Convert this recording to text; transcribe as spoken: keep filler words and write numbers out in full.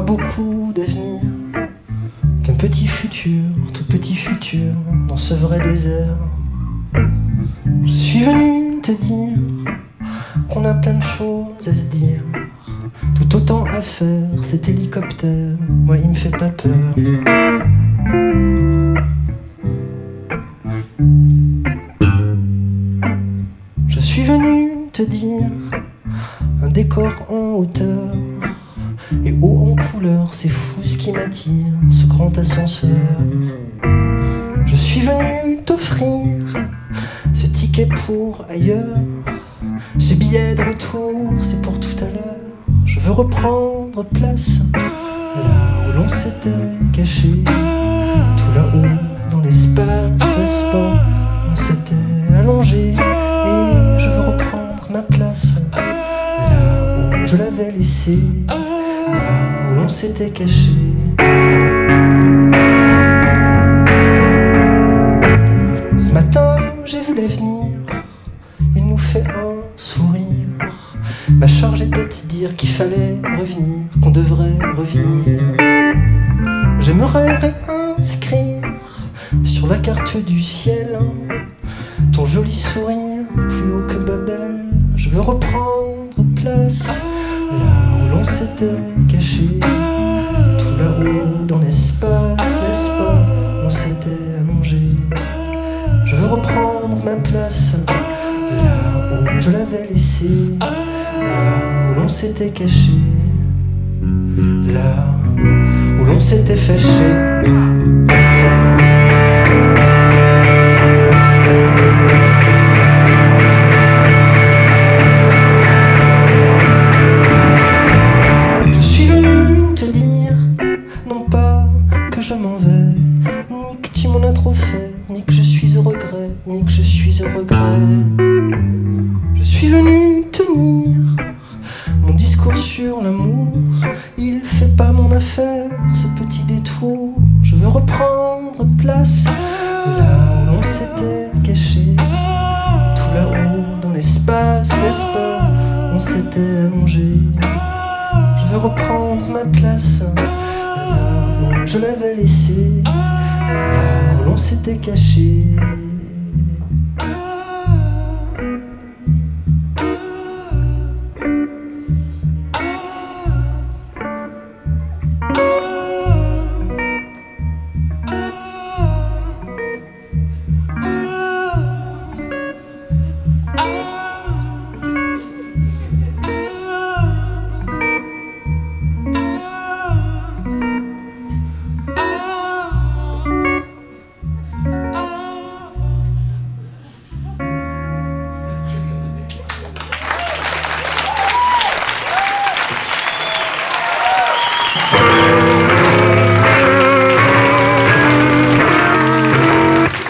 beaucoup d'avenir, qu'un petit futur, tout petit futur, dans ce vrai désert. Je suis venu te dire qu'on a plein de choses à se dire, tout autant à faire, cet hélicoptère, moi il me fait pas peur. Je suis venu te dire un décor en hauteur et haut en couleur, c'est fou ce qui m'attire, ce grand ascenseur. Je suis venu t'offrir ce ticket pour ailleurs, ce billet de retour, c'est pour tout à l'heure. Je veux reprendre place là où l'on s'était caché, tout là-haut dans l'espace, n'est-ce pas? On s'était allongé et je veux reprendre ma place là où je l'avais laissé, là où l'on s'était caché. Ce matin j'ai vu l'avenir, il nous fait un sourire. Ma charge était de dire qu'il fallait revenir, qu'on devrait revenir. J'aimerais réinscrire sur la carte du ciel ton joli sourire plus haut que Babel. Je veux reprendre place là où l'on s'était caché, tout là-haut dans l'espace, n'est-ce pas? On s'était allongé. Je veux reprendre ma place là où je l'avais laissée, là où l'on s'était caché, là où l'on s'était fâché. Je suis venu te dire, non pas que je m'en vais, ni que tu m'en as trop fait, ni que je suis au regret, ni que je suis au regret. Je suis venu tenir mon discours sur l'amour, il fait pas mon affaire, ce petit détour. Je veux reprendre place là où l'on s'était caché, tout là-haut dans l'espace, n'est-ce pas? On s'était allongé. Je veux reprendre ma place là où je l'avais laissée, là où l'on s'était caché.